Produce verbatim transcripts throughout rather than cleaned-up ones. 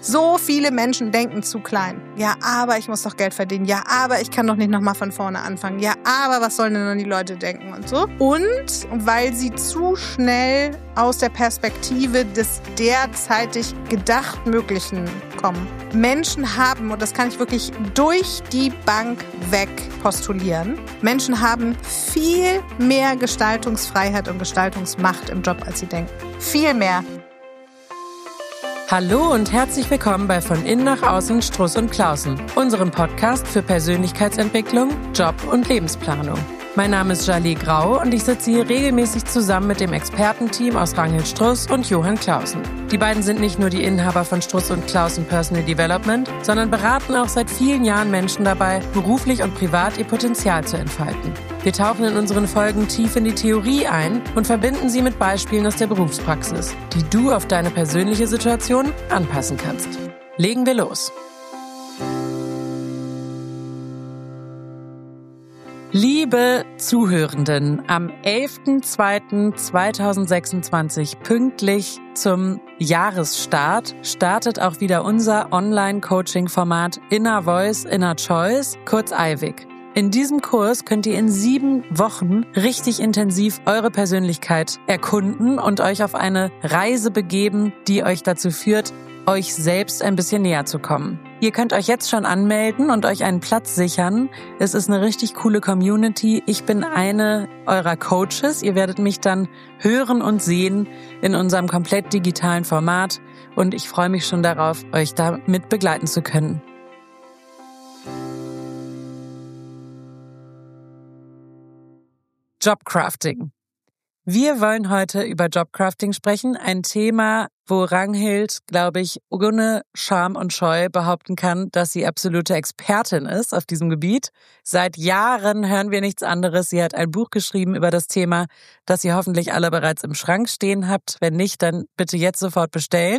So viele Menschen denken zu klein. Ja, aber ich muss doch Geld verdienen. Ja, aber ich kann doch nicht nochmal von vorne anfangen. Ja, aber was sollen denn dann die Leute denken und so. Und weil sie zu schnell aus der Perspektive des derzeitig gedacht Möglichen kommen. Menschen haben, und das kann ich wirklich durch die Bank weg postulieren, Menschen haben viel mehr Gestaltungsfreiheit und Gestaltungsmacht im Job, als sie denken. Viel mehr. Hallo und herzlich willkommen bei Von Innen nach Außen Struss und Clausen, unserem Podcast für Persönlichkeitsentwicklung, Job und Lebensplanung. Mein Name ist Jalie Grau und ich sitze hier regelmäßig zusammen mit dem Expertenteam aus Ranghild Struss und Johann Clausen. Die beiden sind nicht nur die Inhaber von Struss und Clausen Personal Development, sondern beraten auch seit vielen Jahren Menschen dabei, beruflich und privat ihr Potenzial zu entfalten. Wir tauchen in unseren Folgen tief in die Theorie ein und verbinden sie mit Beispielen aus der Berufspraxis, die du auf deine persönliche Situation anpassen kannst. Legen wir los. Liebe Zuhörenden, am elften zweiten zweitausendsechsundzwanzig, pünktlich zum Jahresstart, startet auch wieder unser Online-Coaching-Format Inner Voice, Inner Choice, kurz I V I C. In diesem Kurs könnt ihr in sieben Wochen richtig intensiv eure Persönlichkeit erkunden und euch auf eine Reise begeben, die euch dazu führt, euch selbst ein bisschen näher zu kommen. Ihr könnt euch jetzt schon anmelden und euch einen Platz sichern. Es ist eine richtig coole Community. Ich bin eine eurer Coaches. Ihr werdet mich dann hören und sehen in unserem komplett digitalen Format und ich freue mich schon darauf, euch da mit begleiten zu können. Jobcrafting. Wir wollen heute über Jobcrafting sprechen, ein Thema, wo Ranghild, glaube ich, ohne Scham und Scheu behaupten kann, dass sie absolute Expertin ist auf diesem Gebiet. Seit Jahren hören wir nichts anderes. Sie hat ein Buch geschrieben über das Thema, das ihr hoffentlich alle bereits im Schrank stehen habt. Wenn nicht, dann bitte jetzt sofort bestellen.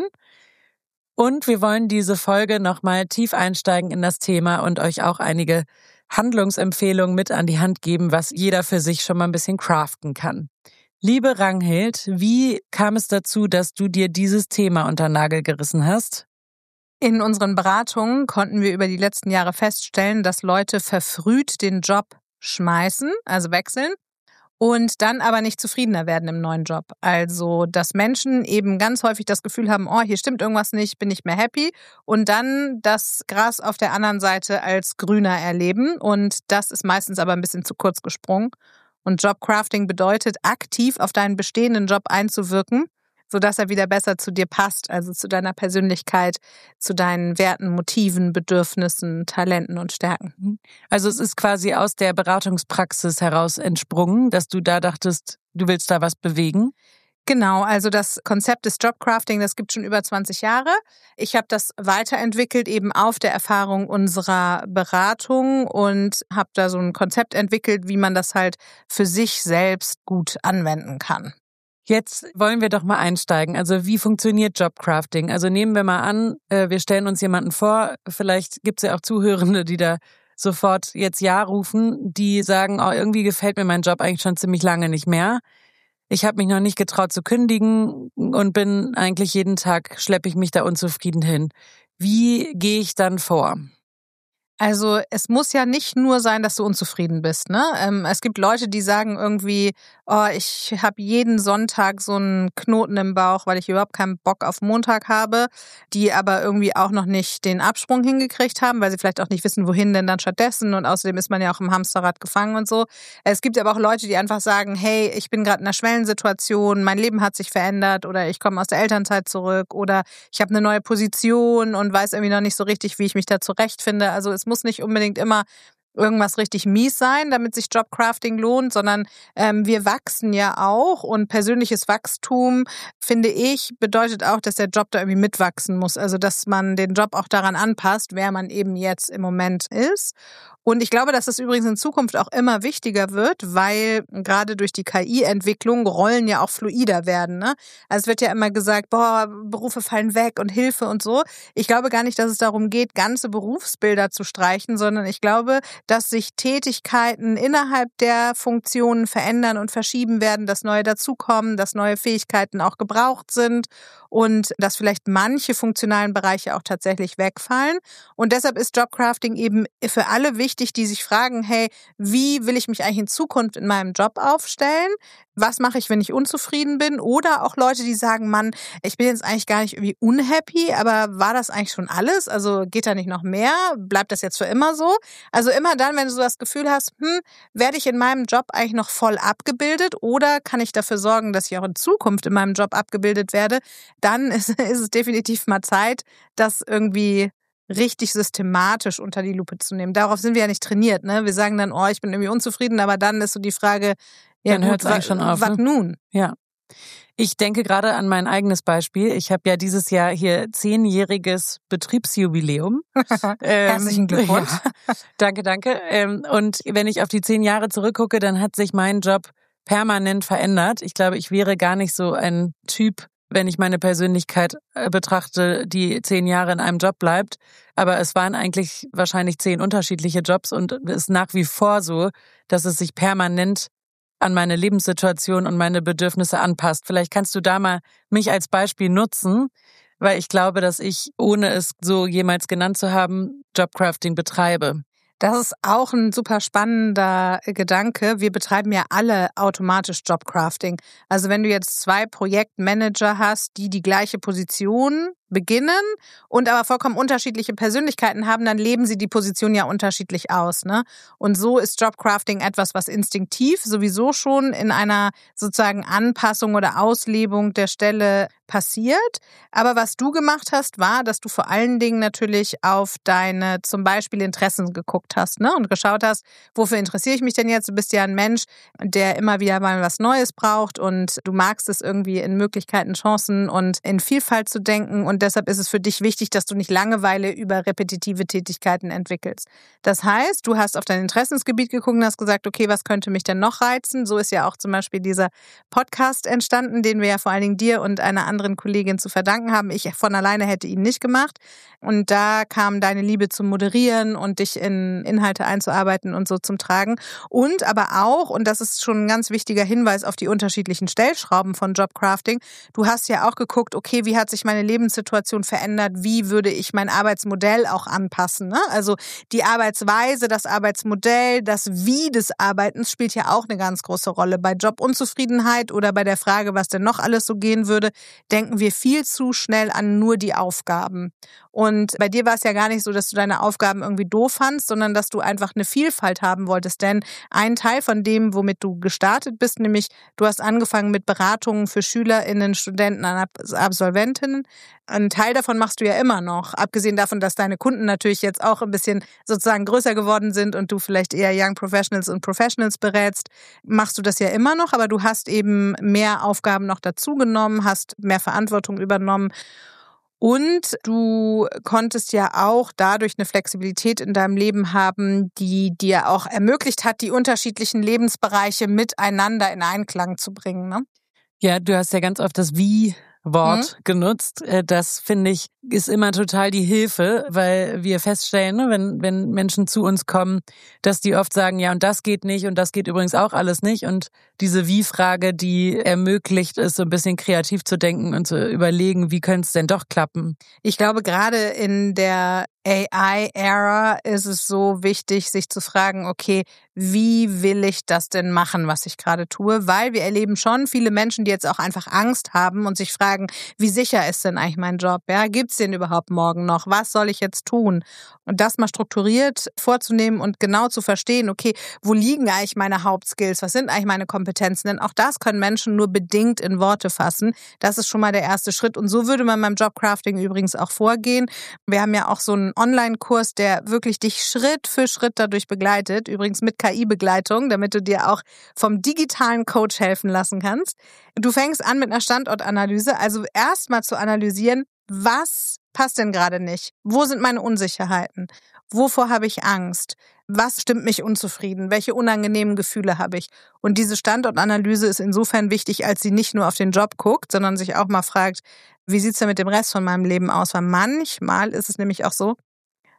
Und wir wollen diese Folge nochmal tief einsteigen in das Thema und euch auch einige Handlungsempfehlungen mit an die Hand geben, was jeder für sich schon mal ein bisschen craften kann. Liebe Ranghild, wie kam es dazu, dass du dir dieses Thema unter den Nagel gerissen hast? In unseren Beratungen konnten wir über die letzten Jahre feststellen, dass Leute verfrüht den Job schmeißen, also wechseln, und dann aber nicht zufriedener werden im neuen Job. Also, dass Menschen eben ganz häufig das Gefühl haben, oh, hier stimmt irgendwas nicht, bin nicht mehr happy, und dann das Gras auf der anderen Seite als grüner erleben, und das ist meistens aber ein bisschen zu kurz gesprungen. Und Jobcrafting bedeutet, aktiv auf deinen bestehenden Job einzuwirken, sodass er wieder besser zu dir passt, also zu deiner Persönlichkeit, zu deinen Werten, Motiven, Bedürfnissen, Talenten und Stärken. Also es ist quasi aus der Beratungspraxis heraus entsprungen, dass du da dachtest, du willst da was bewegen? Genau, also das Konzept des Jobcrafting, das gibt schon über zwanzig Jahre. Ich habe das weiterentwickelt eben auf der Erfahrung unserer Beratung und habe da so ein Konzept entwickelt, wie man das halt für sich selbst gut anwenden kann. Jetzt wollen wir doch mal einsteigen. Also wie funktioniert Jobcrafting? Also nehmen wir mal an, wir stellen uns jemanden vor, vielleicht gibt es ja auch Zuhörende, die da sofort jetzt Ja rufen, die sagen, oh, irgendwie gefällt mir mein Job eigentlich schon ziemlich lange nicht mehr. Ich habe mich noch nicht getraut zu kündigen und bin eigentlich jeden Tag, schleppe ich mich da unzufrieden hin. Wie gehe ich dann vor? Also es muss ja nicht nur sein, dass du unzufrieden bist, ne? Ähm, es gibt Leute, die sagen irgendwie, oh, ich habe jeden Sonntag so einen Knoten im Bauch, weil ich überhaupt keinen Bock auf Montag habe, die aber irgendwie auch noch nicht den Absprung hingekriegt haben, weil sie vielleicht auch nicht wissen, wohin denn dann stattdessen, und außerdem ist man ja auch im Hamsterrad gefangen und so. Es gibt aber auch Leute, die einfach sagen, hey, ich bin gerade in einer Schwellensituation, mein Leben hat sich verändert, oder ich komme aus der Elternzeit zurück, oder ich habe eine neue Position und weiß irgendwie noch nicht so richtig, wie ich mich da zurechtfinde. Also es muss nicht unbedingt immer irgendwas richtig mies sein, damit sich Jobcrafting lohnt, sondern ähm, wir wachsen ja auch, und persönliches Wachstum, finde ich, bedeutet auch, dass der Job da irgendwie mitwachsen muss. Also dass man den Job auch daran anpasst, wer man eben jetzt im Moment ist. Und ich glaube, dass das übrigens in Zukunft auch immer wichtiger wird, weil gerade durch die K I-Entwicklung Rollen ja auch fluider werden, ne? Also es wird ja immer gesagt, boah, Berufe fallen weg und Hilfe und so. Ich glaube gar nicht, dass es darum geht, ganze Berufsbilder zu streichen, sondern ich glaube, dass sich Tätigkeiten innerhalb der Funktionen verändern und verschieben werden, dass neue dazukommen, dass neue Fähigkeiten auch gebraucht sind und dass vielleicht manche funktionalen Bereiche auch tatsächlich wegfallen. Und deshalb ist Jobcrafting eben für alle wichtig, die sich fragen, hey, wie will ich mich eigentlich in Zukunft in meinem Job aufstellen? Was mache ich, wenn ich unzufrieden bin? Oder auch Leute, die sagen, Mann, ich bin jetzt eigentlich gar nicht irgendwie unhappy, aber war das eigentlich schon alles? Also geht da nicht noch mehr? Bleibt das jetzt für immer so? Also immer dann, wenn du so das Gefühl hast, hm, werde ich in meinem Job eigentlich noch voll abgebildet oder kann ich dafür sorgen, dass ich auch in Zukunft in meinem Job abgebildet werde, dann ist, ist es definitiv mal Zeit, das irgendwie richtig systematisch unter die Lupe zu nehmen. Darauf sind wir ja nicht trainiert, ne? Wir sagen dann, oh, ich bin irgendwie unzufrieden, aber dann ist so die Frage, ja, dann hört es eigentlich schon auf. Was ne? nun? Ja. Ich denke gerade an mein eigenes Beispiel. Ich habe ja dieses Jahr hier zehnjähriges Betriebsjubiläum. Herzlichen Glückwunsch. Ja, danke, danke. Ähm, und wenn ich auf die zehn Jahre zurückgucke, dann hat sich mein Job permanent verändert. Ich glaube, ich wäre gar nicht so ein Typ, wenn ich meine Persönlichkeit betrachte, die zehn Jahre in einem Job bleibt. Aber es waren eigentlich wahrscheinlich zehn unterschiedliche Jobs und es ist nach wie vor so, dass es sich permanent an meine Lebenssituation und meine Bedürfnisse anpasst. Vielleicht kannst du da mal mich als Beispiel nutzen, weil ich glaube, dass ich, ohne es so jemals genannt zu haben, Jobcrafting betreibe. Das ist auch ein super spannender Gedanke. Wir betreiben ja alle automatisch Jobcrafting. Also wenn du jetzt zwei Projektmanager hast, die die gleiche Position beginnen und aber vollkommen unterschiedliche Persönlichkeiten haben, dann leben sie die Position ja unterschiedlich aus, ne? Und so ist Jobcrafting etwas, was instinktiv sowieso schon in einer sozusagen Anpassung oder Auslebung der Stelle passiert. Aber was du gemacht hast, war, dass du vor allen Dingen natürlich auf deine zum Beispiel Interessen geguckt hast, ne? Und geschaut hast, wofür interessiere ich mich denn jetzt? Du bist ja ein Mensch, der immer wieder mal was Neues braucht und du magst es irgendwie in Möglichkeiten, Chancen und in Vielfalt zu denken. Und deshalb ist es für dich wichtig, dass du nicht Langeweile über repetitive Tätigkeiten entwickelst. Das heißt, du hast auf dein Interessensgebiet geguckt und hast gesagt, okay, was könnte mich denn noch reizen? So ist ja auch zum Beispiel dieser Podcast entstanden, den wir ja vor allen Dingen dir und einer anderen Kollegin zu verdanken haben. Ich von alleine hätte ihn nicht gemacht. Und da kam deine Liebe zum Moderieren und dich in Inhalte einzuarbeiten und so zum Tragen. Und aber auch, und das ist schon ein ganz wichtiger Hinweis auf die unterschiedlichen Stellschrauben von Jobcrafting, du hast ja auch geguckt, okay, wie hat sich meine Lebenssituation verändert, wie würde ich mein Arbeitsmodell auch anpassen, ne? Also die Arbeitsweise, das Arbeitsmodell, das Wie des Arbeitens spielt ja auch eine ganz große Rolle. Bei Jobunzufriedenheit oder bei der Frage, was denn noch alles so gehen würde, denken wir viel zu schnell an nur die Aufgaben. Und bei dir war es ja gar nicht so, dass du deine Aufgaben irgendwie doof fandst, sondern dass du einfach eine Vielfalt haben wolltest. Denn ein Teil von dem, womit du gestartet bist, nämlich du hast angefangen mit Beratungen für SchülerInnen, Studenten, Absolventinnen. Ein Teil davon machst du ja immer noch, abgesehen davon, dass deine Kunden natürlich jetzt auch ein bisschen sozusagen größer geworden sind und du vielleicht eher Young Professionals und Professionals berätst, machst du das ja immer noch, aber du hast eben mehr Aufgaben noch dazu genommen, hast mehr Verantwortung übernommen. Und du konntest ja auch dadurch eine Flexibilität in deinem Leben haben, die dir auch ermöglicht hat, die unterschiedlichen Lebensbereiche miteinander in Einklang zu bringen, ne? Ja, du hast ja ganz oft das Wie Wort mhm. genutzt. Das, finde ich, ist immer total die Hilfe, weil wir feststellen, wenn, wenn Menschen zu uns kommen, dass die oft sagen, ja, und das geht nicht und das geht übrigens auch alles nicht. Und diese Wie-Frage, die ermöglicht es, so ein bisschen kreativ zu denken und zu überlegen, wie könnte es denn doch klappen? Ich glaube, gerade in der A I-Ära ist es so wichtig, sich zu fragen, okay, wie will ich das denn machen, was ich gerade tue? Weil wir erleben schon viele Menschen, die jetzt auch einfach Angst haben und sich fragen, wie sicher ist denn eigentlich mein Job? Ja, gibt's den überhaupt morgen noch? Was soll ich jetzt tun? Und das mal strukturiert vorzunehmen und genau zu verstehen, okay, wo liegen eigentlich meine Hauptskills? Was sind eigentlich meine Kompetenzen? Denn auch das können Menschen nur bedingt in Worte fassen. Das ist schon mal der erste Schritt. Und so würde man beim Jobcrafting übrigens auch vorgehen. Wir haben ja auch so einen Online-Kurs, der wirklich dich Schritt für Schritt dadurch begleitet. Übrigens mit K I-Begleitung, damit du dir auch vom digitalen Coach helfen lassen kannst. Du fängst an mit einer Standortanalyse, also erstmal zu analysieren, was passt denn gerade nicht? Wo sind meine Unsicherheiten? Wovor habe ich Angst? Was stimmt mich unzufrieden? Welche unangenehmen Gefühle habe ich? Und diese Standortanalyse ist insofern wichtig, als sie nicht nur auf den Job guckt, sondern sich auch mal fragt, wie sieht's denn mit dem Rest von meinem Leben aus? Weil manchmal ist es nämlich auch so,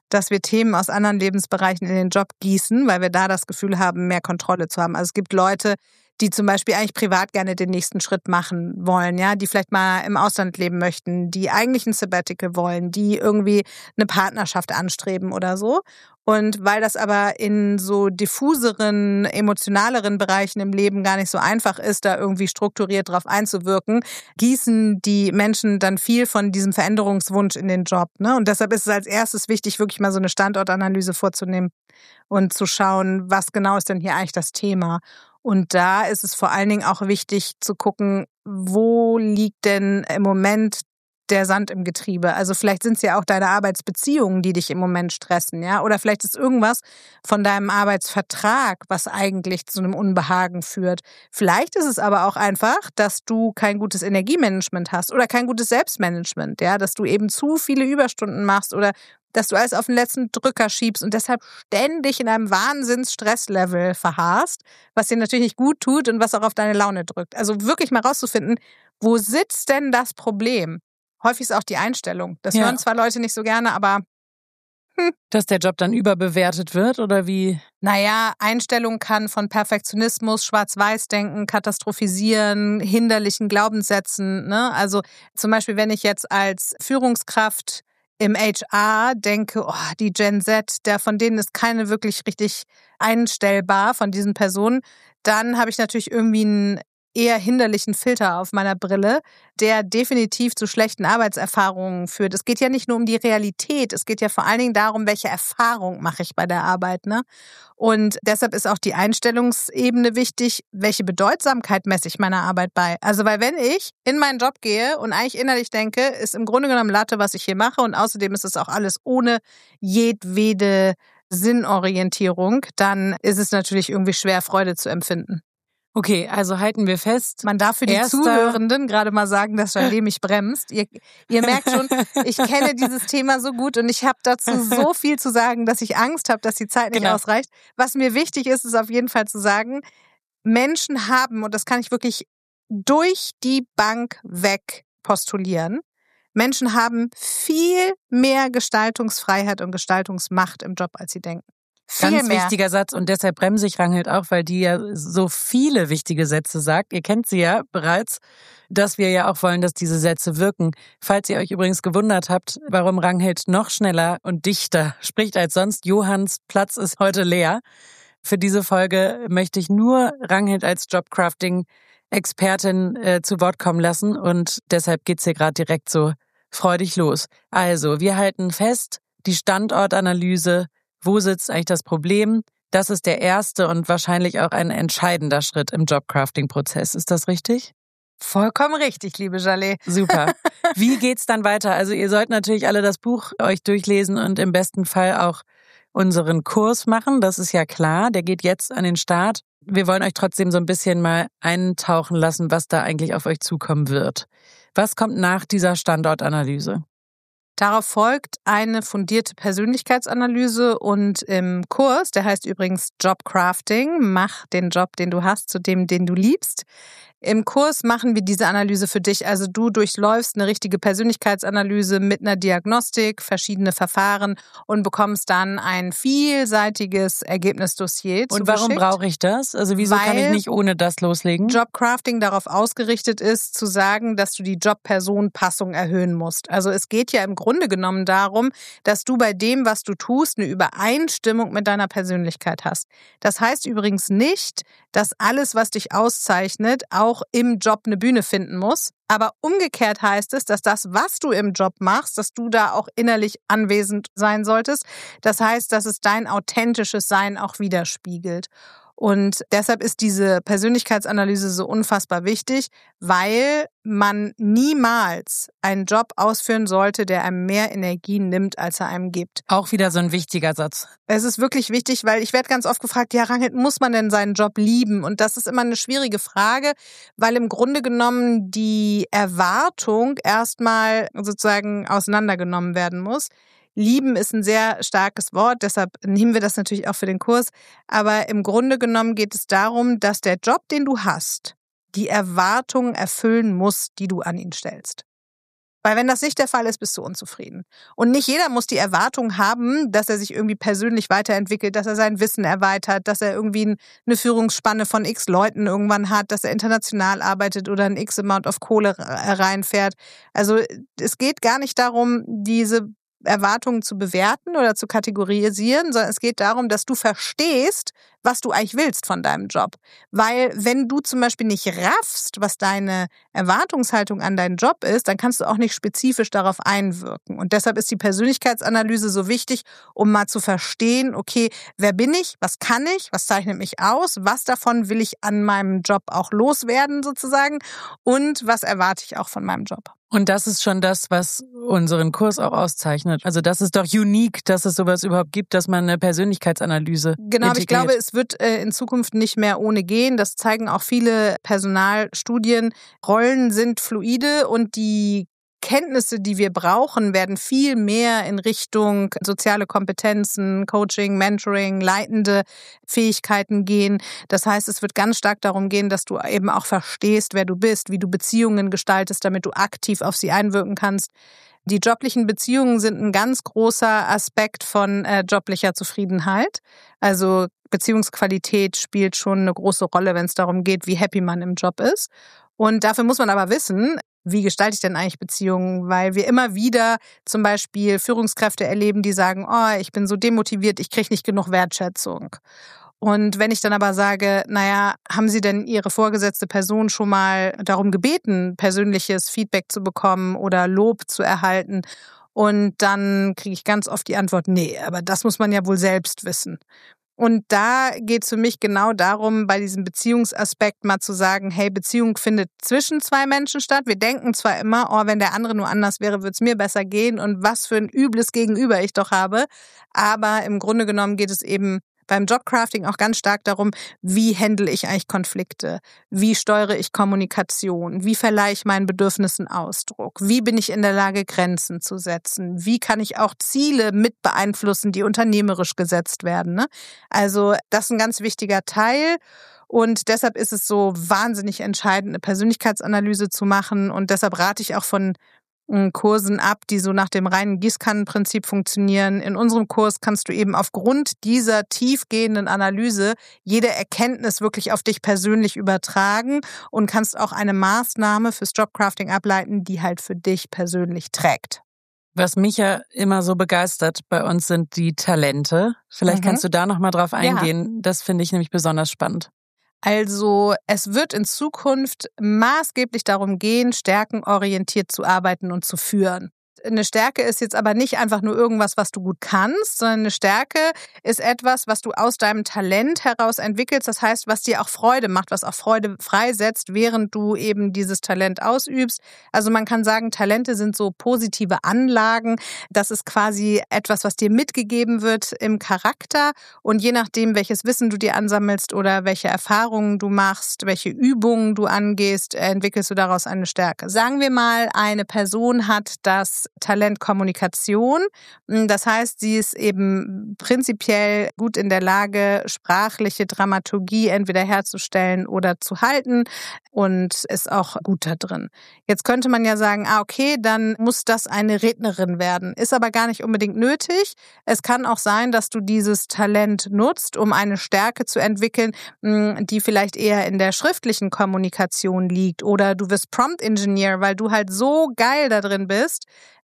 dass wir Themen aus anderen Lebensbereichen in den Job gießen, weil wir da das Gefühl haben, mehr Kontrolle zu haben. Also es gibt Leute, die zum Beispiel eigentlich privat gerne den nächsten Schritt machen wollen, ja, die vielleicht mal im Ausland leben möchten, die eigentlich ein Sabbatical wollen, die irgendwie eine Partnerschaft anstreben oder so. Und weil das aber in so diffuseren, emotionaleren Bereichen im Leben gar nicht so einfach ist, da irgendwie strukturiert drauf einzuwirken, gießen die Menschen dann viel von diesem Veränderungswunsch in den Job, ne? Und deshalb ist es als erstes wichtig, wirklich mal so eine Standortanalyse vorzunehmen und zu schauen, was genau ist denn hier eigentlich das Thema. Und da ist es vor allen Dingen auch wichtig zu gucken, wo liegt denn im Moment der Sand im Getriebe. Also vielleicht sind es ja auch deine Arbeitsbeziehungen, die dich im Moment stressen, ja? Oder vielleicht ist irgendwas von deinem Arbeitsvertrag, was eigentlich zu einem Unbehagen führt. Vielleicht ist es aber auch einfach, dass du kein gutes Energiemanagement hast oder kein gutes Selbstmanagement, ja? Dass du eben zu viele Überstunden machst oder dass du alles auf den letzten Drücker schiebst und deshalb ständig in einem Wahnsinns-Stresslevel verharrst, was dir natürlich nicht gut tut und was auch auf deine Laune drückt. Also wirklich mal rauszufinden, wo sitzt denn das Problem? Häufig ist auch die Einstellung. Das Ja. hören zwar Leute nicht so gerne, aber hm. Dass der Job dann überbewertet wird oder wie? Naja, Einstellung kann von Perfektionismus, Schwarz-Weiß-Denken, Katastrophisieren, hinderlichen Glaubenssätzen, ne? Also zum Beispiel, wenn ich jetzt als Führungskraft im H R denke, oh, die Gen Z, der von denen ist keine wirklich richtig einstellbar von diesen Personen, dann habe ich natürlich irgendwie einen eher hinderlichen Filter auf meiner Brille, der definitiv zu schlechten Arbeitserfahrungen führt. Es geht ja nicht nur um die Realität, es geht ja vor allen Dingen darum, welche Erfahrung mache ich bei der Arbeit, ne? Und deshalb ist auch die Einstellungsebene wichtig, welche Bedeutsamkeit messe ich meiner Arbeit bei. Also weil wenn ich in meinen Job gehe und eigentlich innerlich denke, ist im Grunde genommen Latte, was ich hier mache und außerdem ist es auch alles ohne jedwede Sinnorientierung, dann ist es natürlich irgendwie schwer, Freude zu empfinden. Okay, also halten wir fest. Man darf für die Erster Zuhörenden gerade mal sagen, dass Jaleh mich bremst. Ihr, ihr merkt schon, ich kenne dieses Thema so gut und ich habe dazu so viel zu sagen, dass ich Angst habe, dass die Zeit nicht Genau. ausreicht. Was mir wichtig ist, ist auf jeden Fall zu sagen, Menschen haben, und das kann ich wirklich durch die Bank weg postulieren, Menschen haben viel mehr Gestaltungsfreiheit und Gestaltungsmacht im Job, als sie denken. Viel Ganz mehr. wichtiger Satz und deshalb bremse ich Ranghild auch, weil die ja so viele wichtige Sätze sagt. Ihr kennt sie ja bereits, dass wir ja auch wollen, dass diese Sätze wirken. Falls ihr euch übrigens gewundert habt, warum Ranghild noch schneller und dichter spricht als sonst, Johanns Platz ist heute leer. Für diese Folge möchte ich nur Ranghild als Jobcrafting-Expertin äh, zu Wort kommen lassen und deshalb geht's hier gerade direkt so freudig los. Also, wir halten fest, die Standortanalyse. Wo sitzt eigentlich das Problem? Das ist der erste und wahrscheinlich auch ein entscheidender Schritt im Jobcrafting-Prozess. Ist das richtig? Vollkommen richtig, liebe Jaleh. Super. Wie geht's dann weiter? Also ihr sollt natürlich alle das Buch euch durchlesen und im besten Fall auch unseren Kurs machen. Das ist ja klar. Der geht jetzt an den Start. Wir wollen euch trotzdem so ein bisschen mal eintauchen lassen, was da eigentlich auf euch zukommen wird. Was kommt nach dieser Standortanalyse? Darauf folgt eine fundierte Persönlichkeitsanalyse und im Kurs, der heißt übrigens Jobcrafting, mach den Job, den du hast, zu dem, den du liebst. Im Kurs machen wir diese Analyse für dich. Also du durchläufst eine richtige Persönlichkeitsanalyse mit einer Diagnostik, verschiedene Verfahren und bekommst dann ein vielseitiges Ergebnisdossier zugeschickt. Und warum brauche ich das? Also wieso kann ich nicht ohne das loslegen? Jobcrafting darauf ausgerichtet ist, zu sagen, dass du die Job-Person-Passung erhöhen musst. Also es geht ja im Grunde genommen darum, dass du bei dem, was du tust, eine Übereinstimmung mit deiner Persönlichkeit hast. Das heißt übrigens nicht, dass alles, was dich auszeichnet, auch im Job eine Bühne finden muss. Aber umgekehrt heißt es, dass das, was du im Job machst, dass du da auch innerlich anwesend sein solltest. Das heißt, dass es dein authentisches Sein auch widerspiegelt. Und deshalb ist diese Persönlichkeitsanalyse so unfassbar wichtig, weil man niemals einen Job ausführen sollte, der einem mehr Energie nimmt, als er einem gibt. Auch wieder so ein wichtiger Satz. Es ist wirklich wichtig, weil ich werde ganz oft gefragt, ja, Ranghild, muss man denn seinen Job lieben? Und das ist immer eine schwierige Frage, weil im Grunde genommen die Erwartung erstmal sozusagen auseinandergenommen werden muss. Lieben ist ein sehr starkes Wort, deshalb nehmen wir das natürlich auch für den Kurs. Aber im Grunde genommen geht es darum, dass der Job, den du hast, die Erwartungen erfüllen muss, die du an ihn stellst. Weil wenn das nicht der Fall ist, bist du unzufrieden. Und nicht jeder muss die Erwartung haben, dass er sich irgendwie persönlich weiterentwickelt, dass er sein Wissen erweitert, dass er irgendwie eine Führungsspanne von x Leuten irgendwann hat, dass er international arbeitet oder ein x Amount of Kohle reinfährt. Also es geht gar nicht darum, diese Erwartungen zu bewerten oder zu kategorisieren, sondern es geht darum, dass du verstehst, was du eigentlich willst von deinem Job. Weil wenn du zum Beispiel nicht raffst, was deine Erwartungshaltung an deinen Job ist, dann kannst du auch nicht spezifisch darauf einwirken. Und deshalb ist die Persönlichkeitsanalyse so wichtig, um mal zu verstehen, okay, wer bin ich, was kann ich, was zeichnet mich aus, was davon will ich an meinem Job auch loswerden sozusagen und was erwarte ich auch von meinem Job. Und das ist schon das, was unseren Kurs auch auszeichnet. Also das ist doch unique, dass es sowas überhaupt gibt, dass man eine Persönlichkeitsanalyse Genau, aber ich glaube, es wird äh, in Zukunft nicht mehr ohne gehen. Das zeigen auch viele Personalstudien. Rollen sind fluide und die Kenntnisse, die wir brauchen, werden viel mehr in Richtung soziale Kompetenzen, Coaching, Mentoring, leitende Fähigkeiten gehen. Das heißt, es wird ganz stark darum gehen, dass du eben auch verstehst, wer du bist, wie du Beziehungen gestaltest, damit du aktiv auf sie einwirken kannst. Die joblichen Beziehungen sind ein ganz großer Aspekt von äh, joblicher Zufriedenheit. Also Beziehungsqualität spielt schon eine große Rolle, wenn es darum geht, wie happy man im Job ist. Und dafür muss man aber wissen, wie gestalte ich denn eigentlich Beziehungen? Weil wir immer wieder zum Beispiel Führungskräfte erleben, die sagen, oh, ich bin so demotiviert, ich kriege nicht genug Wertschätzung. Und wenn ich dann aber sage, naja, haben Sie denn Ihre vorgesetzte Person schon mal darum gebeten, persönliches Feedback zu bekommen oder Lob zu erhalten? Und dann kriege ich ganz oft die Antwort, nee, aber das muss man ja wohl selbst wissen. Und da geht es für mich genau darum, bei diesem Beziehungsaspekt mal zu sagen, hey, Beziehung findet zwischen zwei Menschen statt. Wir denken zwar immer, oh, wenn der andere nur anders wäre, würde es mir besser gehen und was für ein übles Gegenüber ich doch habe. Aber im Grunde genommen geht es eben beim Jobcrafting auch ganz stark darum, wie handle ich eigentlich Konflikte? Wie steuere ich Kommunikation? Wie verleihe ich meinen Bedürfnissen Ausdruck? Wie bin ich in der Lage, Grenzen zu setzen? Wie kann ich auch Ziele mit beeinflussen, die unternehmerisch gesetzt werden? Ne? Also das ist ein ganz wichtiger Teil. Und deshalb ist es so wahnsinnig entscheidend, eine Persönlichkeitsanalyse zu machen. Und deshalb rate ich auch von Kursen ab, die so nach dem reinen Gießkannenprinzip funktionieren. In unserem Kurs kannst du eben aufgrund dieser tiefgehenden Analyse jede Erkenntnis wirklich auf dich persönlich übertragen und kannst auch eine Maßnahme fürs Jobcrafting ableiten, die halt für dich persönlich trägt. Was mich ja immer so begeistert bei uns sind die Talente. Vielleicht mhm. kannst du da noch mal drauf eingehen. Ja. Das finde ich nämlich besonders spannend. Also es wird in Zukunft maßgeblich darum gehen, stärkenorientiert zu arbeiten und zu führen. Eine Stärke ist jetzt aber nicht einfach nur irgendwas, was du gut kannst, sondern eine Stärke ist etwas, was du aus deinem Talent heraus entwickelst. Das heißt, was dir auch Freude macht, was auch Freude freisetzt, während du eben dieses Talent ausübst. Also man kann sagen, Talente sind so positive Anlagen. Das ist quasi etwas, was dir mitgegeben wird im Charakter. Und je nachdem, welches Wissen du dir ansammelst oder welche Erfahrungen du machst, welche Übungen du angehst, entwickelst du daraus eine Stärke. Sagen wir mal, eine Person hat das Talent Kommunikation. Das heißt, sie ist eben prinzipiell gut in der Lage, sprachliche Dramaturgie entweder herzustellen oder zu halten und ist auch gut da drin. Jetzt könnte man ja sagen, ah, okay, dann muss das eine Rednerin werden. Ist aber gar nicht unbedingt nötig. Es kann auch sein, dass du dieses Talent nutzt, um eine Stärke zu entwickeln, die vielleicht eher in der schriftlichen Kommunikation liegt. Oder du wirst Prompt Engineer, weil du halt so geil da drin bist,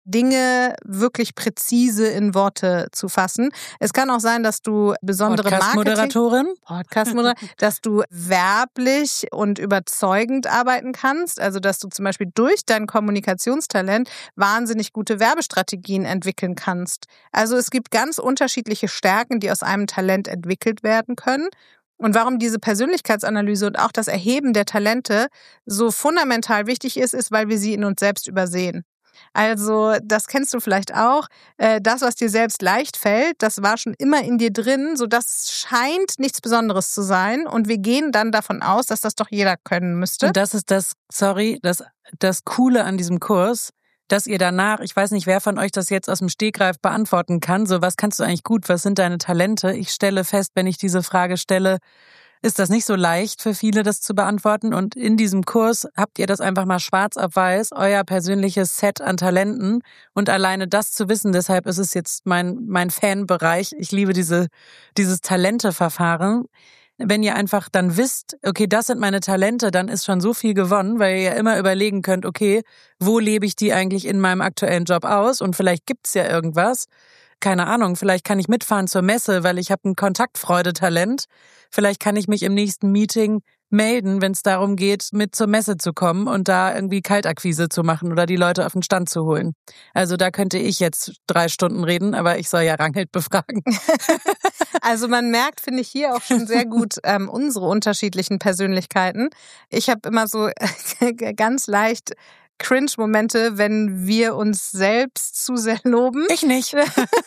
Dinge wirklich präzise in Worte zu fassen. Es kann auch sein, dass du besondere Podcast-Moderatorin, Podcast-Moderatorin, dass du werblich und überzeugend arbeiten kannst. Also, dass du zum Beispiel durch dein Kommunikationstalent wahnsinnig gute Werbestrategien entwickeln kannst. Also, es gibt ganz unterschiedliche Stärken, die aus einem Talent entwickelt werden können. Und warum diese Persönlichkeitsanalyse und auch das Erheben der Talente so fundamental wichtig ist, ist, weil wir sie in uns selbst übersehen. Also das kennst du vielleicht auch. Das, was dir selbst leicht fällt, das war schon immer in dir drin, sodass es scheint nichts Besonderes zu sein. Und wir gehen dann davon aus, dass das doch jeder können müsste. Und das ist das, sorry, das, das Coole an diesem Kurs, dass ihr danach, ich weiß nicht, wer von euch das jetzt aus dem Stegreif beantworten kann, so was kannst du eigentlich gut, was sind deine Talente? Ich stelle fest, wenn ich diese Frage stelle, ist das nicht so leicht für viele, das zu beantworten. Und in diesem Kurs habt ihr das einfach mal schwarz auf weiß, euer persönliches Set an Talenten. Und alleine das zu wissen, deshalb ist es jetzt mein mein Fanbereich. Ich liebe diese dieses Talenteverfahren. Wenn ihr einfach dann wisst, okay, das sind meine Talente, dann ist schon so viel gewonnen, weil ihr ja immer überlegen könnt, okay, wo lebe ich die eigentlich in meinem aktuellen Job aus? Und vielleicht gibt's ja irgendwas. Keine Ahnung, vielleicht kann ich mitfahren zur Messe, weil ich habe ein Kontaktfreude-Talent. Vielleicht kann ich mich im nächsten Meeting melden, wenn es darum geht, mit zur Messe zu kommen und da irgendwie Kaltakquise zu machen oder die Leute auf den Stand zu holen. Also da könnte ich jetzt drei Stunden reden, aber ich soll ja Ranghild befragen. Also man merkt, finde ich, hier auch schon sehr gut ähm, unsere unterschiedlichen Persönlichkeiten. Ich habe immer so ganz leicht Cringe-Momente, wenn wir uns selbst zu sehr loben. Ich nicht.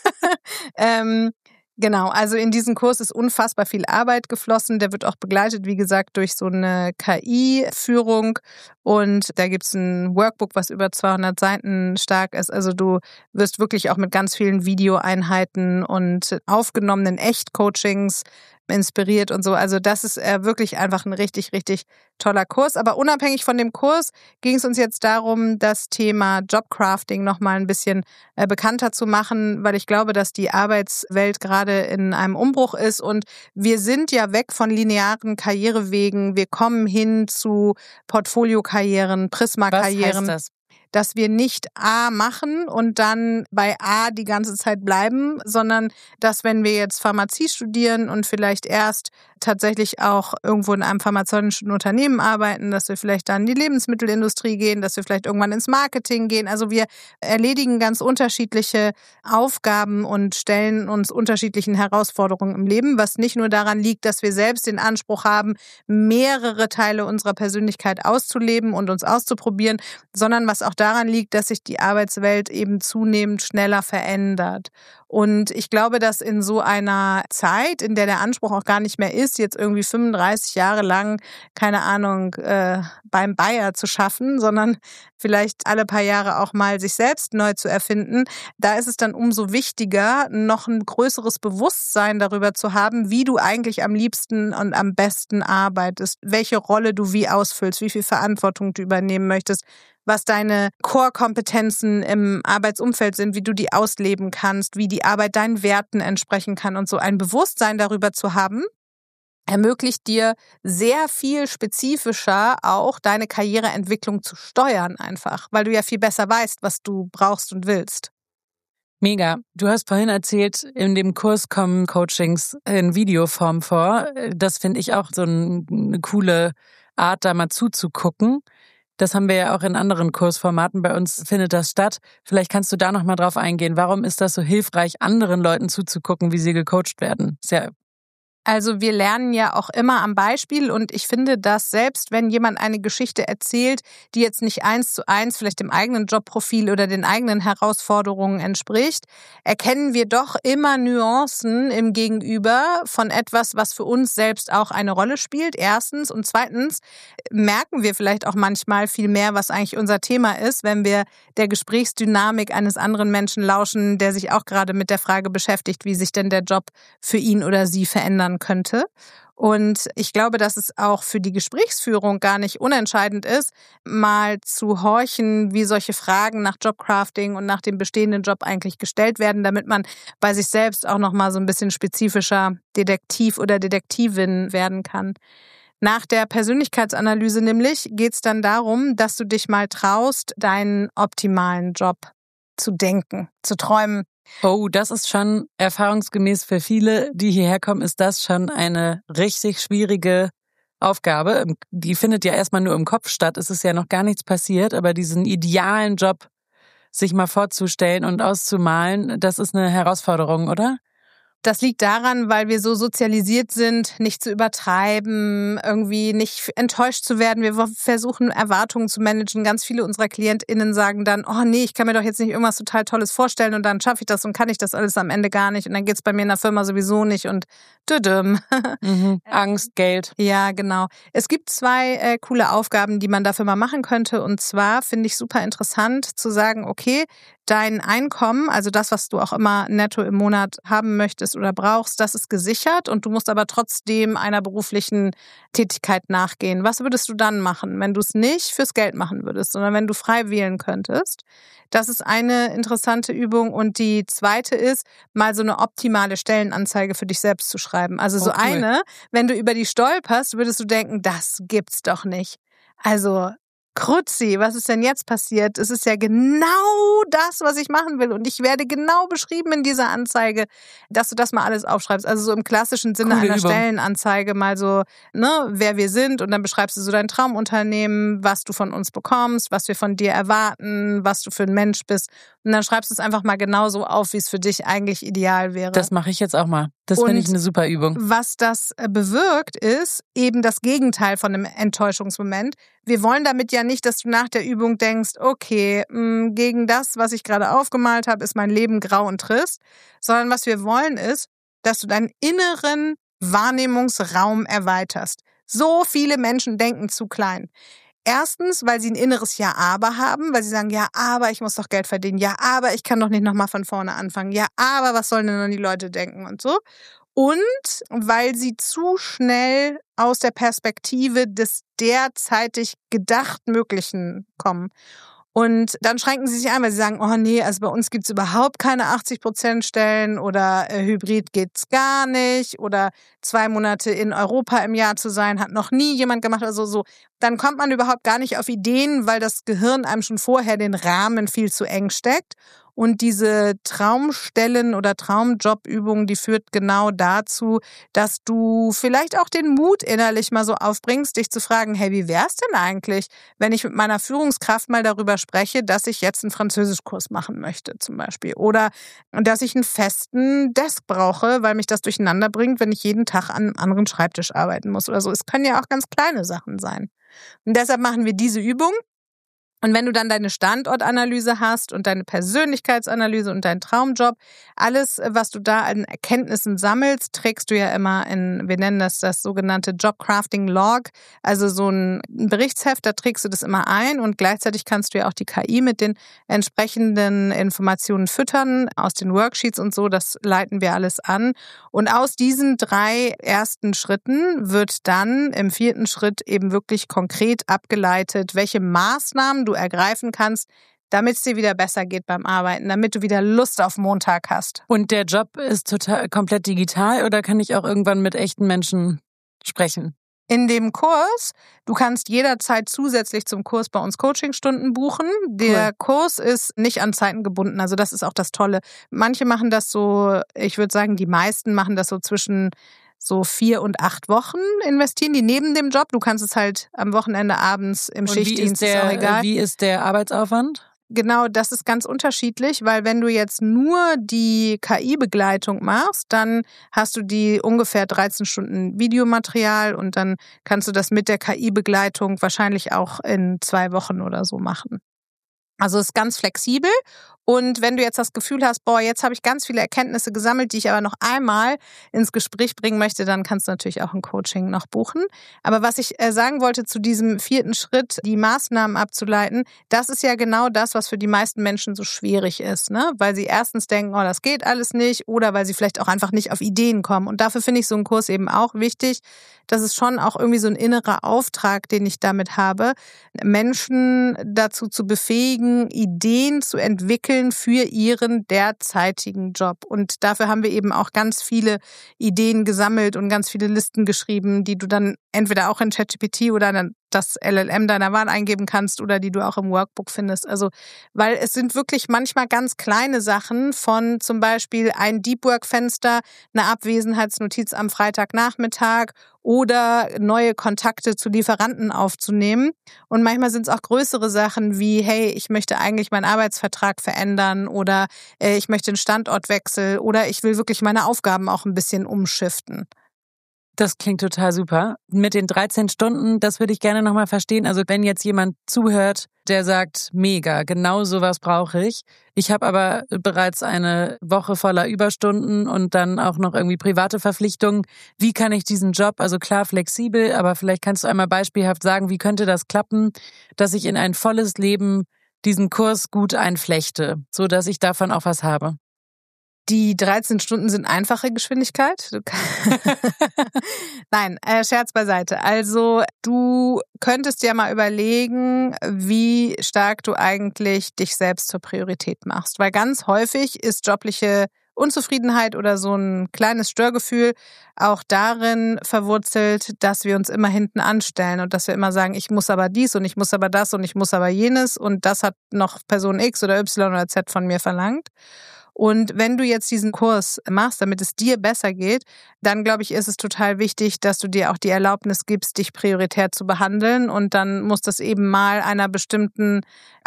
ähm, genau, also in diesen Kurs ist unfassbar viel Arbeit geflossen. Der wird auch begleitet, wie gesagt, durch so eine K I-Führung. Und da gibt's ein Workbook, was über zweihundert Seiten stark ist. Also du wirst wirklich auch mit ganz vielen Videoeinheiten und aufgenommenen Echt-Coachings inspiriert und so. Also das ist äh, wirklich einfach ein richtig, richtig toller Kurs. Aber unabhängig von dem Kurs ging es uns jetzt darum, das Thema Jobcrafting nochmal ein bisschen äh, bekannter zu machen, weil ich glaube, dass die Arbeitswelt gerade in einem Umbruch ist und wir sind ja weg von linearen Karrierewegen. Wir kommen hin zu Portfoliokarrieren, Prisma-Karrieren. Was heißt das? Dass wir nicht A machen und dann bei A die ganze Zeit bleiben, sondern dass, wenn wir jetzt Pharmazie studieren und vielleicht erst tatsächlich auch irgendwo in einem pharmazeutischen Unternehmen arbeiten, dass wir vielleicht dann in die Lebensmittelindustrie gehen, dass wir vielleicht irgendwann ins Marketing gehen. Also wir erledigen ganz unterschiedliche Aufgaben und stellen uns unterschiedlichen Herausforderungen im Leben, was nicht nur daran liegt, dass wir selbst den Anspruch haben, mehrere Teile unserer Persönlichkeit auszuleben und uns auszuprobieren, sondern was auch daran liegt, dass sich die Arbeitswelt eben zunehmend schneller verändert. Und ich glaube, dass in so einer Zeit, in der der Anspruch auch gar nicht mehr ist, jetzt irgendwie fünfunddreißig Jahre lang, keine Ahnung, äh, beim Bayer zu schaffen, sondern vielleicht alle paar Jahre auch mal sich selbst neu zu erfinden, da ist es dann umso wichtiger, noch ein größeres Bewusstsein darüber zu haben, wie du eigentlich am liebsten und am besten arbeitest, welche Rolle du wie ausfüllst, wie viel Verantwortung du übernehmen möchtest, was deine Core-Kompetenzen im Arbeitsumfeld sind, wie du die ausleben kannst, wie die Arbeit deinen Werten entsprechen kann und so. Ein Bewusstsein darüber zu haben, ermöglicht dir sehr viel spezifischer auch deine Karriereentwicklung zu steuern einfach, weil du ja viel besser weißt, was du brauchst und willst. Mega. Du hast vorhin erzählt, in dem Kurs kommen Coachings in Videoform vor. Das finde ich auch so eine coole Art, da mal zuzugucken. Das haben wir ja auch in anderen Kursformaten. Bei uns findet das statt. Vielleicht kannst du da noch mal drauf eingehen. Warum ist das so hilfreich, anderen Leuten zuzugucken, wie sie gecoacht werden? Ist ja Also wir lernen ja auch immer am Beispiel und ich finde, dass selbst wenn jemand eine Geschichte erzählt, die jetzt nicht eins zu eins vielleicht dem eigenen Jobprofil oder den eigenen Herausforderungen entspricht, erkennen wir doch immer Nuancen im Gegenüber von etwas, was für uns selbst auch eine Rolle spielt, erstens. Und zweitens merken wir vielleicht auch manchmal viel mehr, was eigentlich unser Thema ist, wenn wir der Gesprächsdynamik eines anderen Menschen lauschen, der sich auch gerade mit der Frage beschäftigt, wie sich denn der Job für ihn oder sie verändern könnte. Und ich glaube, dass es auch für die Gesprächsführung gar nicht unentscheidend ist, mal zu horchen, wie solche Fragen nach Jobcrafting und nach dem bestehenden Job eigentlich gestellt werden, damit man bei sich selbst auch noch mal so ein bisschen spezifischer Detektiv oder Detektivin werden kann. Nach der Persönlichkeitsanalyse nämlich geht es dann darum, dass du dich mal traust, deinen optimalen Job zu denken, zu träumen. Oh, das ist schon erfahrungsgemäß für viele, die hierher kommen, ist das schon eine richtig schwierige Aufgabe. Die findet ja erstmal nur im Kopf statt. Es ist ja noch gar nichts passiert, aber diesen idealen Job sich mal vorzustellen und auszumalen, das ist eine Herausforderung, oder? Das liegt daran, weil wir so sozialisiert sind, nicht zu übertreiben, irgendwie nicht enttäuscht zu werden. Wir versuchen, Erwartungen zu managen. Ganz viele unserer KlientInnen sagen dann, oh nee, ich kann mir doch jetzt nicht irgendwas total Tolles vorstellen und dann schaffe ich das und kann ich das alles am Ende gar nicht und dann geht's bei mir in der Firma sowieso nicht und tüdüm. Mhm. Angst, Geld. Ja, genau. Es gibt zwei äh, coole Aufgaben, die man dafür mal machen könnte und zwar finde ich super interessant zu sagen, okay, dein Einkommen, also das, was du auch immer netto im Monat haben möchtest oder brauchst, das ist gesichert und du musst aber trotzdem einer beruflichen Tätigkeit nachgehen. Was würdest du dann machen, wenn du es nicht fürs Geld machen würdest, sondern wenn du frei wählen könntest? Das ist eine interessante Übung. Und die zweite ist, mal so eine optimale Stellenanzeige für dich selbst zu schreiben. Also so Oh, cool. eine, wenn du über die stolperst, würdest du denken, das gibt's doch nicht. Also Krutzi, was ist denn jetzt passiert? Es ist ja genau das, was ich machen will. Und ich werde genau beschrieben in dieser Anzeige, dass du das mal alles aufschreibst. Also so im klassischen Sinne Coole einer Übung. Stellenanzeige mal so, ne, wer wir sind. Und dann beschreibst du so dein Traumunternehmen, was du von uns bekommst, was wir von dir erwarten, was du für ein Mensch bist. Und dann schreibst du es einfach mal genauso auf, wie es für dich eigentlich ideal wäre. Das mache ich jetzt auch mal. Das finde ich eine super Übung. Was das bewirkt, ist eben das Gegenteil von einem Enttäuschungsmoment. Wir wollen damit ja nicht, dass du nach der Übung denkst, okay, mh, gegen das, was ich gerade aufgemalt habe, ist mein Leben grau und trist. Sondern was wir wollen ist, dass du deinen inneren Wahrnehmungsraum erweiterst. So viele Menschen denken zu klein. Erstens, weil sie ein inneres Ja-Aber haben, weil sie sagen, ja, aber ich muss doch Geld verdienen, ja, aber ich kann doch nicht nochmal von vorne anfangen, ja, aber was sollen denn dann die Leute denken und so. Und weil sie zu schnell aus der Perspektive des derzeitig gedacht Möglichen kommen. Und dann schränken sie sich ein, weil sie sagen, oh nee, also bei uns gibt's überhaupt keine achtzig Prozent Stellen oder äh, Hybrid geht's gar nicht oder zwei Monate in Europa im Jahr zu sein, hat noch nie jemand gemacht. Also so, dann kommt man überhaupt gar nicht auf Ideen, weil das Gehirn einem schon vorher den Rahmen viel zu eng steckt. Und diese Traumstellen- oder Traumjobübung, die führt genau dazu, dass du vielleicht auch den Mut innerlich mal so aufbringst, dich zu fragen, hey, wie wär's denn eigentlich, wenn ich mit meiner Führungskraft mal darüber spreche, dass ich jetzt einen Französischkurs machen möchte zum Beispiel. Oder dass ich einen festen Desk brauche, weil mich das durcheinander bringt, wenn ich jeden Tag an einem anderen Schreibtisch arbeiten muss oder so. Es können ja auch ganz kleine Sachen sein. Und deshalb machen wir diese Übung. Und wenn du dann deine Standortanalyse hast und deine Persönlichkeitsanalyse und deinen Traumjob, alles, was du da an Erkenntnissen sammelst, trägst du ja immer in, wir nennen das das sogenannte Jobcrafting Log, also so ein Berichtsheft, da trägst du das immer ein und gleichzeitig kannst du ja auch die K I mit den entsprechenden Informationen füttern aus den Worksheets und so, das leiten wir alles an. Und aus diesen drei ersten Schritten wird dann im vierten Schritt eben wirklich konkret abgeleitet, welche Maßnahmen du ergreifen kannst, damit es dir wieder besser geht beim Arbeiten, damit du wieder Lust auf Montag hast. Und der Job ist total komplett digital oder kann ich auch irgendwann mit echten Menschen sprechen? In dem Kurs, du kannst jederzeit zusätzlich zum Kurs bei uns Coachingstunden buchen. Der Cool. Kurs ist nicht an Zeiten gebunden, also das ist auch das Tolle. Manche machen das so, ich würde sagen, die meisten machen das so zwischen so vier und acht Wochen investieren die neben dem Job. Du kannst es halt am Wochenende abends im Und wie Schichtdienst, ist ist auch der, egal. wie ist der Arbeitsaufwand? Genau, das ist ganz unterschiedlich, weil wenn du jetzt nur die K I-Begleitung machst, dann hast du die ungefähr dreizehn Stunden Videomaterial und dann kannst du das mit der K I-Begleitung wahrscheinlich auch in zwei Wochen oder so machen. Also ist ganz flexibel. Und wenn du jetzt das Gefühl hast, boah, jetzt habe ich ganz viele Erkenntnisse gesammelt, die ich aber noch einmal ins Gespräch bringen möchte, dann kannst du natürlich auch ein Coaching noch buchen. Aber was ich äh, sagen wollte zu diesem vierten Schritt, die Maßnahmen abzuleiten, das ist ja genau das, was für die meisten Menschen so schwierig ist, ne? Weil sie erstens denken, oh, das geht alles nicht, oder weil sie vielleicht auch einfach nicht auf Ideen kommen. Und dafür finde ich so einen Kurs eben auch wichtig. Das ist schon auch irgendwie so ein innerer Auftrag, den ich damit habe, Menschen dazu zu befähigen, Ideen zu entwickeln für ihren derzeitigen Job. Und dafür haben wir eben auch ganz viele Ideen gesammelt und ganz viele Listen geschrieben, die du dann entweder auch in ChatGPT oder dann das L L M deiner Wahl eingeben kannst oder die du auch im Workbook findest. Also, weil es sind wirklich manchmal ganz kleine Sachen von zum Beispiel ein Deep Work Fenster, eine Abwesenheitsnotiz am Freitagnachmittag oder neue Kontakte zu Lieferanten aufzunehmen. Und manchmal sind es auch größere Sachen wie, hey, ich möchte eigentlich meinen Arbeitsvertrag verändern oder äh, ich möchte einen Standortwechsel oder ich will wirklich meine Aufgaben auch ein bisschen umschiften. Das klingt total super. Mit den dreizehn Stunden, das würde ich gerne nochmal verstehen. Also wenn jetzt jemand zuhört, der sagt, mega, genau sowas brauche ich. Ich habe aber bereits eine Woche voller Überstunden und dann auch noch irgendwie private Verpflichtungen. Wie kann ich diesen Job, also klar flexibel, aber vielleicht kannst du einmal beispielhaft sagen, wie könnte das klappen, dass ich in ein volles Leben diesen Kurs gut einflechte, so dass ich davon auch was habe? Die dreizehn Stunden sind einfache Geschwindigkeit. Nein, äh, Scherz beiseite. Also du könntest ja mal überlegen, wie stark du eigentlich dich selbst zur Priorität machst. Weil ganz häufig ist jobliche Unzufriedenheit oder so ein kleines Störgefühl auch darin verwurzelt, dass wir uns immer hinten anstellen und dass wir immer sagen, ich muss aber dies und ich muss aber das und ich muss aber jenes und das hat noch Person X oder Y oder Z von mir verlangt. Und wenn du jetzt diesen Kurs machst, damit es dir besser geht, dann glaube ich, ist es total wichtig, dass du dir auch die Erlaubnis gibst, dich prioritär zu behandeln. Und dann muss das eben mal einer bestimmten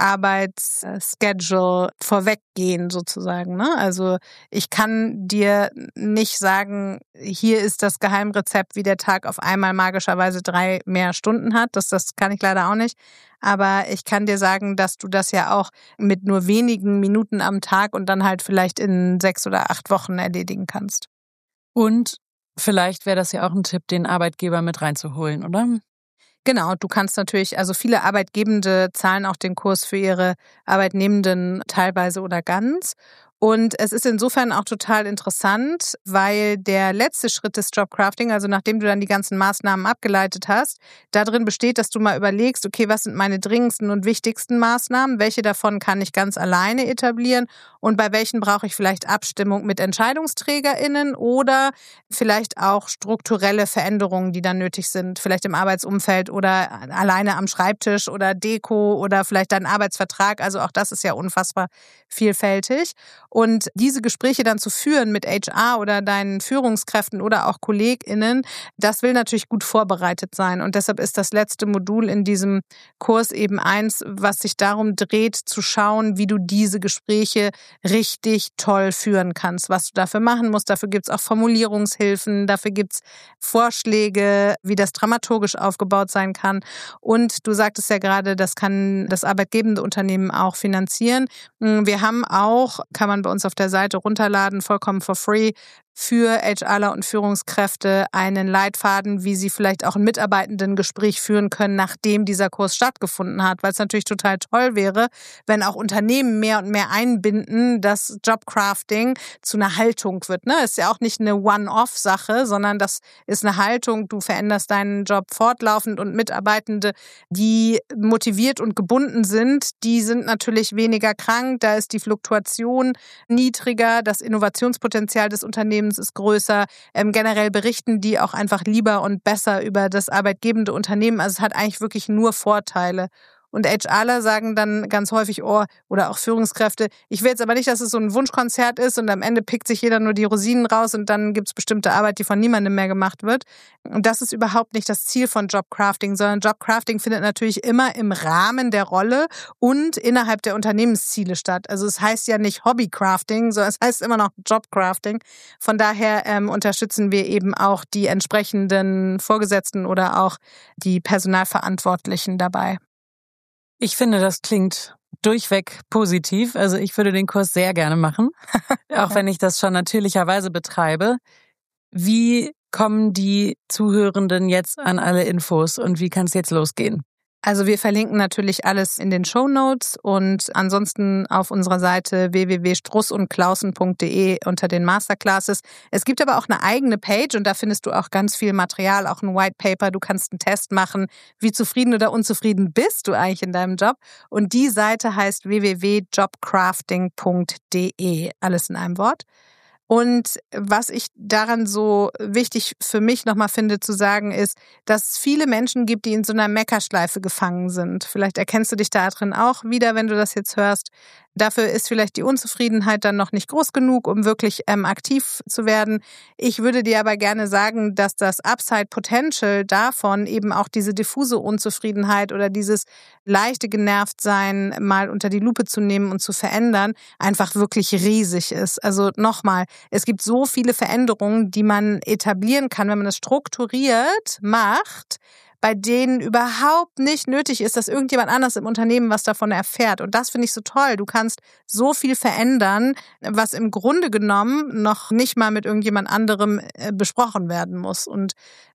Arbeitsschedule vorweggehen sozusagen, ne? Also ich kann dir nicht sagen, hier ist das Geheimrezept, wie der Tag auf einmal magischerweise drei mehr Stunden hat. Das, das kann ich leider auch nicht. Aber ich kann dir sagen, dass du das ja auch mit nur wenigen Minuten am Tag und dann halt vielleicht in sechs oder acht Wochen erledigen kannst. Und vielleicht wäre das ja auch ein Tipp, den Arbeitgeber mit reinzuholen, oder? Genau, du kannst natürlich, also viele Arbeitgebende zahlen auch den Kurs für ihre Arbeitnehmenden teilweise oder ganz. Und es ist insofern auch total interessant, weil der letzte Schritt des Jobcrafting, also nachdem du dann die ganzen Maßnahmen abgeleitet hast, darin besteht, dass du mal überlegst, okay, was sind meine dringendsten und wichtigsten Maßnahmen? Welche davon kann ich ganz alleine etablieren? Und bei welchen brauche ich vielleicht Abstimmung mit EntscheidungsträgerInnen oder vielleicht auch strukturelle Veränderungen, die dann nötig sind, vielleicht im Arbeitsumfeld oder alleine am Schreibtisch oder Deko oder vielleicht dein Arbeitsvertrag. Also auch das ist ja unfassbar vielfältig. Und diese Gespräche dann zu führen mit H R oder deinen Führungskräften oder auch KollegInnen, das will natürlich gut vorbereitet sein. Und deshalb ist das letzte Modul in diesem Kurs eben eins, was sich darum dreht, zu schauen, wie du diese Gespräche richtig toll führen kannst. Was du dafür machen musst, dafür gibt's auch Formulierungshilfen, dafür gibt's Vorschläge, wie das dramaturgisch aufgebaut sein kann. Und du sagtest ja gerade, das kann das arbeitgebende Unternehmen auch finanzieren. Wir haben auch, kann man bei uns auf der Seite runterladen, vollkommen for free, für HRler und Führungskräfte einen Leitfaden, wie sie vielleicht auch ein Mitarbeitendengespräch führen können, nachdem dieser Kurs stattgefunden hat. Weil es natürlich total toll wäre, wenn auch Unternehmen mehr und mehr einbinden, dass Jobcrafting zu einer Haltung wird. Ne? Ist ja auch nicht eine One-Off-Sache, sondern das ist eine Haltung. Du veränderst deinen Job fortlaufend und Mitarbeitende, die motiviert und gebunden sind, die sind natürlich weniger krank. Da ist die Fluktuation niedriger, das Innovationspotenzial des Unternehmens ist größer. Ähm, generell berichten die auch einfach lieber und besser über das arbeitgebende Unternehmen. Also es hat eigentlich wirklich nur Vorteile. Und HRler sagen dann ganz häufig, oh, oder auch Führungskräfte, ich will jetzt aber nicht, dass es so ein Wunschkonzert ist und am Ende pickt sich jeder nur die Rosinen raus und dann gibt's bestimmte Arbeit, die von niemandem mehr gemacht wird. Und das ist überhaupt nicht das Ziel von Jobcrafting, sondern Jobcrafting findet natürlich immer im Rahmen der Rolle und innerhalb der Unternehmensziele statt. Also es heißt ja nicht Hobbycrafting, sondern es heißt immer noch Jobcrafting. Von daher ähm, unterstützen wir eben auch die entsprechenden Vorgesetzten oder auch die Personalverantwortlichen dabei. Ich finde, das klingt durchweg positiv. Also ich würde den Kurs sehr gerne machen, auch wenn ich das schon natürlicherweise betreibe. Wie kommen die Zuhörenden jetzt an alle Infos und wie kann es jetzt losgehen? Also wir verlinken natürlich alles in den Shownotes und ansonsten auf unserer Seite w w w punkt struss und klausen punkt d e unter den Masterclasses. Es gibt aber auch eine eigene Page und da findest du auch ganz viel Material, auch ein White Paper. Du kannst einen Test machen, wie zufrieden oder unzufrieden bist du eigentlich in deinem Job. Und die Seite heißt w w w punkt jobcrafting punkt d e. Alles in einem Wort. Und was ich daran so wichtig für mich nochmal finde zu sagen ist, dass es viele Menschen gibt, die in so einer Meckerschleife gefangen sind. Vielleicht erkennst du dich da drin auch wieder, wenn du das jetzt hörst. Dafür ist vielleicht die Unzufriedenheit dann noch nicht groß genug, um wirklich ähm, aktiv zu werden. Ich würde dir aber gerne sagen, dass das Upside Potential davon eben auch diese diffuse Unzufriedenheit oder dieses leichte Genervtsein mal unter die Lupe zu nehmen und zu verändern, einfach wirklich riesig ist. Also nochmal, es gibt so viele Veränderungen, die man etablieren kann, wenn man es strukturiert macht, bei denen überhaupt nicht nötig ist, dass irgendjemand anders im Unternehmen was davon erfährt. Und das finde ich so toll. Du kannst so viel verändern, was im Grunde genommen noch nicht mal mit irgendjemand anderem besprochen werden muss. Und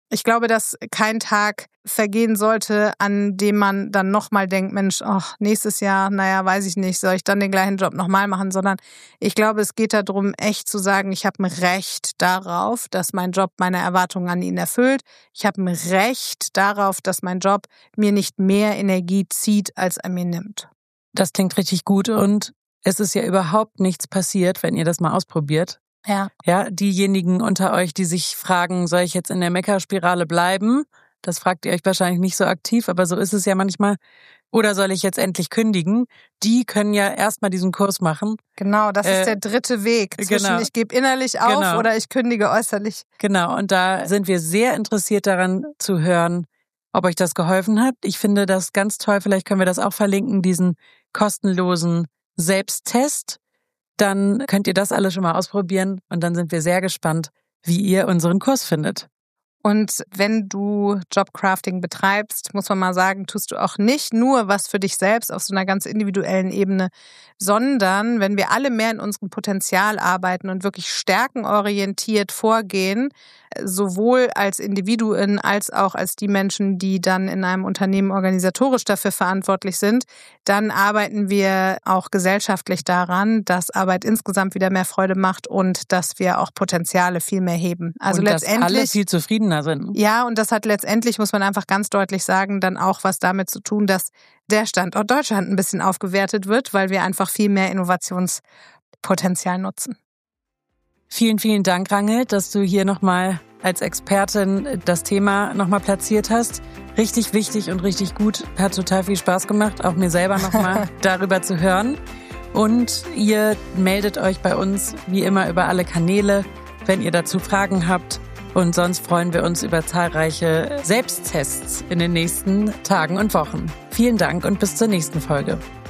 Ich glaube, dass kein Tag vergehen sollte, an dem man dann nochmal denkt, Mensch, ach, nächstes Jahr, naja, weiß ich nicht, soll ich dann den gleichen Job nochmal machen, sondern ich glaube, es geht darum, echt zu sagen, ich habe ein Recht darauf, dass mein Job meine Erwartungen an ihn erfüllt. Ich habe ein Recht darauf, dass mein Job mir nicht mehr Energie zieht, als er mir nimmt. Das klingt richtig gut und es ist ja überhaupt nichts passiert, wenn ihr das mal ausprobiert. Ja. Ja, diejenigen unter euch, die sich fragen, soll ich jetzt in der Meckerspirale bleiben? Das fragt ihr euch wahrscheinlich nicht so aktiv, aber so ist es ja manchmal. Oder soll ich jetzt endlich kündigen? Die können ja erstmal diesen Kurs machen. Genau, das äh, ist der dritte Weg. Zwischen genau. Ich gebe innerlich auf genau. oder ich kündige äußerlich. Genau, und da sind wir sehr interessiert daran zu hören, ob euch das geholfen hat. Ich finde das ganz toll, vielleicht können wir das auch verlinken, diesen kostenlosen Selbsttest. Dann könnt ihr das alle schon mal ausprobieren und dann sind wir sehr gespannt, wie ihr unseren Kurs findet. Und wenn du Jobcrafting betreibst, muss man mal sagen, tust du auch nicht nur was für dich selbst auf so einer ganz individuellen Ebene, sondern wenn wir alle mehr in unserem Potenzial arbeiten und wirklich stärkenorientiert vorgehen, sowohl als Individuen als auch als die Menschen, die dann in einem Unternehmen organisatorisch dafür verantwortlich sind, dann arbeiten wir auch gesellschaftlich daran, dass Arbeit insgesamt wieder mehr Freude macht und dass wir auch Potenziale viel mehr heben. Also und letztendlich dass alle viel zufriedener sind. Ja, und das hat letztendlich, muss man einfach ganz deutlich sagen, dann auch was damit zu tun, dass der Standort Deutschland ein bisschen aufgewertet wird, weil wir einfach viel mehr Innovationspotenzial nutzen. Vielen, vielen Dank, Rangel, dass du hier nochmal als Expertin das Thema nochmal platziert hast. Richtig wichtig und richtig gut. Hat total viel Spaß gemacht, auch mir selber nochmal darüber zu hören. Und ihr meldet euch bei uns wie immer über alle Kanäle, wenn ihr dazu Fragen habt. Und sonst freuen wir uns über zahlreiche Selbsttests in den nächsten Tagen und Wochen. Vielen Dank und bis zur nächsten Folge.